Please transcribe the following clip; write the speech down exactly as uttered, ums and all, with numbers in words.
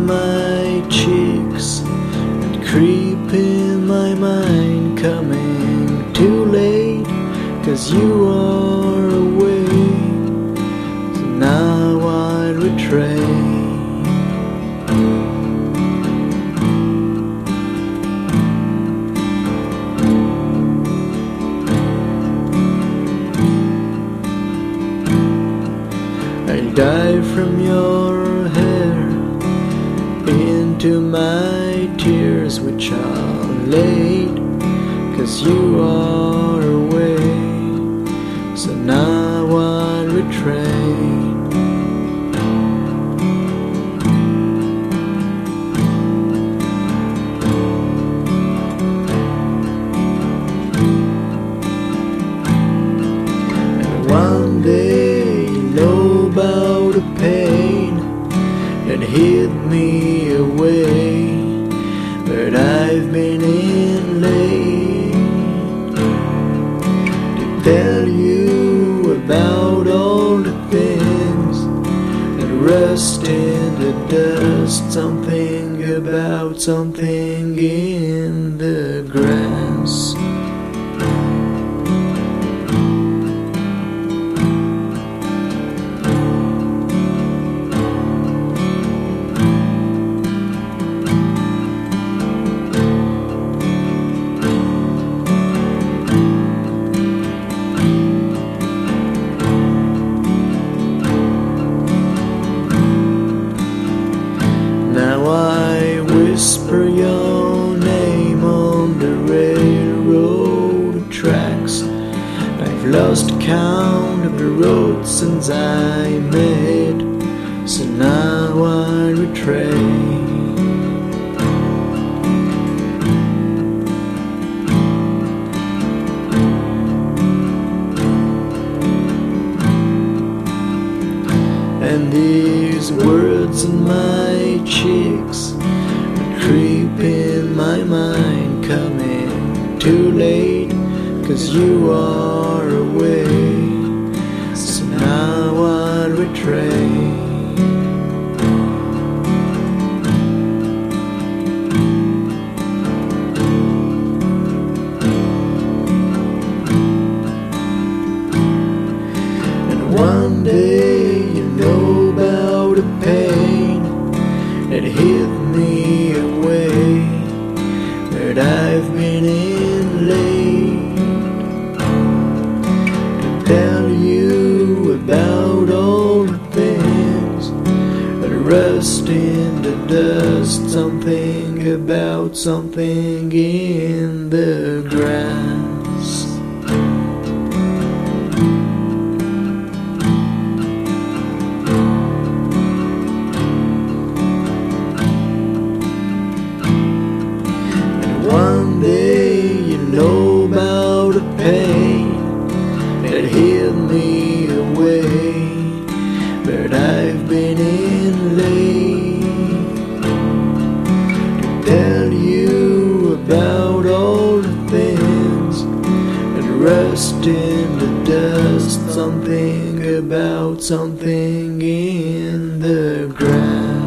in my cheeks and creep in my mind, coming too late, 'cause you are away. So now I'll retreat. I'll dive from your hair into my tears, which are late, 'cause you are away. So now I'll retreat. And one day you know about the pain that hid me away, but I've been in late to tell you about all the things that rust in the dust, something about something in the grass. Now I whisper your name on the railroad tracks. I've lost count of the roads since I met, so now I retreat. And these words in my cheeks creep in my mind, coming too late, 'cause you are away. So now I'll retreat. And one day you know about the pain that hid me away, but I've been in late to tell you about all the things that rust in the dust, something about something in the grass. One day you know about the pain that hid me away, but I've been in late to tell you about all the things that rust in the dust, something about something in the grass.